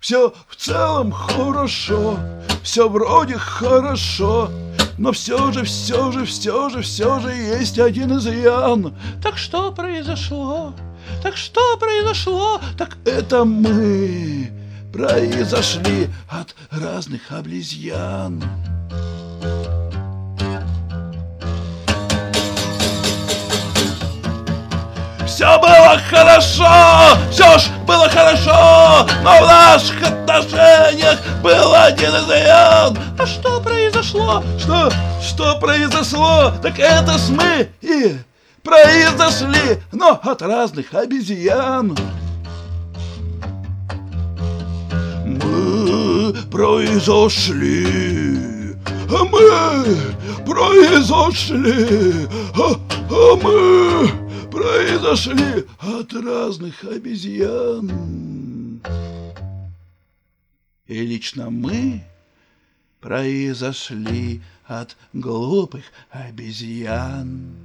Все в целом хорошо, все вроде хорошо, но все же есть один изъян. Так что произошло? Так что произошло? Так это мы произошли от разных обезьян. Все было хорошо, все ж было хорошо, но в наших отношениях был один изъян. А что произошло? Что произошло? Так это с мы и произошли, но от разных обезьян. Мы произошли, а мы произошли, а мы произошли от разных обезьян. И лично мы произошли от глупых обезьян.